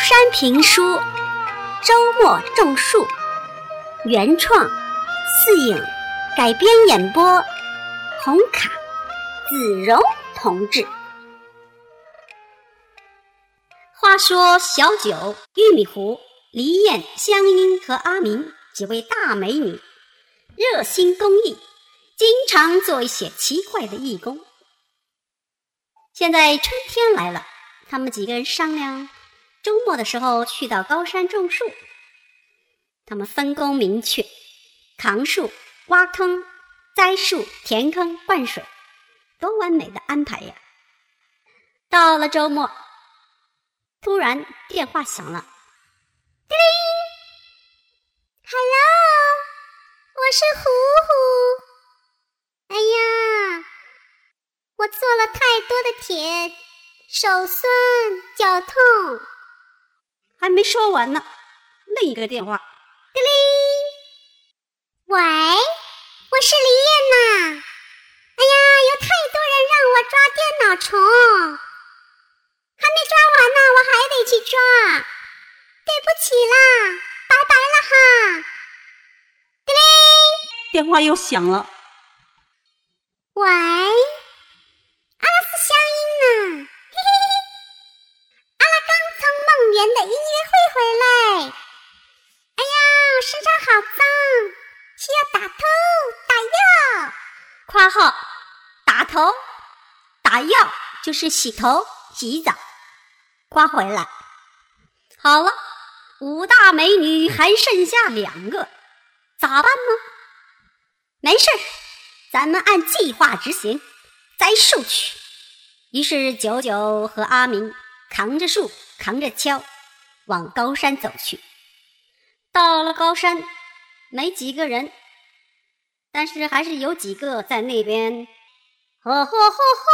山评书，周末种树，原创，四影，改编演播，红卡，子荣同志。话说小九、玉米糊、黎燕、香英和阿明几位大美女，热心公益，经常做一些奇怪的义工。现在春天来了，他们几个人商量周末的时候去到高山种树。他们分工明确，扛树、挖坑、栽树、填坑、灌水，多完美的安排呀！到了周末，突然电话响了，叮铃 ，Hello， 我是糊糊。哎呀，我做了太多的田，手酸脚痛。 还没说完呢，另一个电话， 叮铃，喂，我是黎燕呐。哎呀，有太多人让我抓电脑虫，还没抓完呢，我还得去抓。对不起啦，拜拜了哈。叮铃， 电话又响了。 喂，阿拉是香音呢，嘿嘿嘿，阿拉刚从梦园的音乐会回来。哎呀，身上好脏，需要打头打药。 括号打头打药就是洗头洗澡。刮回来。好了，5大美女还剩下2个，咋办呢？没事，咱们按计划执行，栽树去。于是九九和阿明扛着树扛着锹往高山走去。到了高山，没几个人，但是还是有几个在那边呵呵呵呵。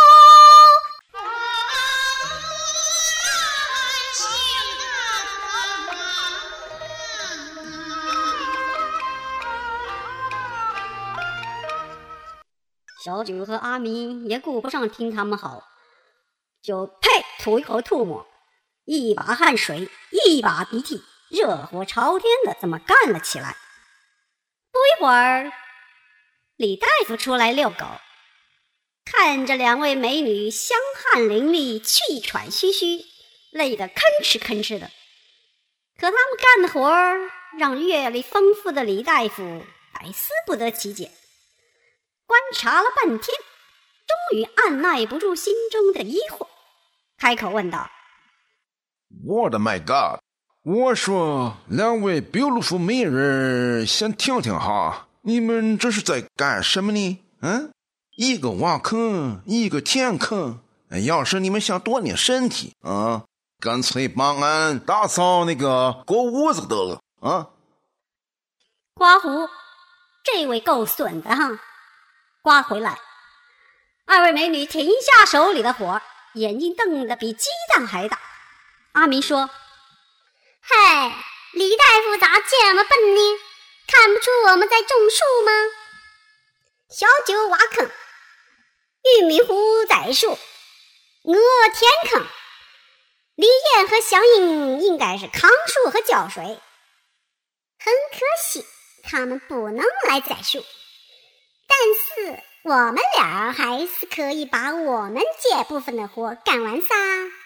小九和阿明也顾不上听他们好，就呸吐一口唾沫，一把汗水一把鼻涕，热火朝天的这么干了起来。不一会儿，李大夫出来遛狗，看着2位美女香汗淋漓，气喘吁吁，累得吭哧吭哧的。可他们干的活儿让阅历丰富的李大夫百思不得其解，观察了半天，终于按耐不住心中的疑惑，开口问道： 我的 my god， 我说2位beautiful美人，先听听哈，你们这是在干什么呢？一个挖坑，一个填坑。要是你们想锻炼身体啊，干脆帮俺打扫那个狗屋子得了啊！ 刮胡，这位够损的哈！刮回来，2位美女停下手里的活，眼睛瞪得比鸡蛋还大。阿明说： 嗨，李大夫咋这么笨呢？看不出我们在种树吗？小九挖坑，玉米糊栽树，我填坑，黎燕和小英应该是扛树和浇水。很可惜他们不能来栽树，但是我们俩还是可以把我们这部分的活干完噻。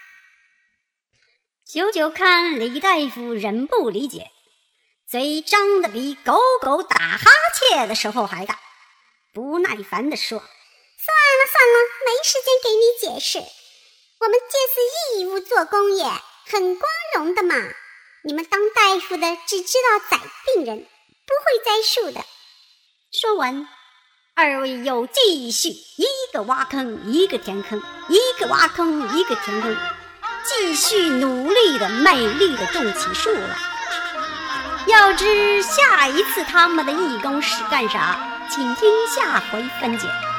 九九看李大夫仍不理解，嘴张得比狗狗打哈欠的时候还大，不耐烦地说： 算了，没时间给你解释，我们这是义务做公业，很光荣的嘛。你们当大夫的只知道宰病人，不会栽树的。 说完，2位又继续一个挖坑一个填坑，一个挖坑一个填坑，继续努力的美丽的种起树来。要知下一次他们的义工是干啥，请听下回分解。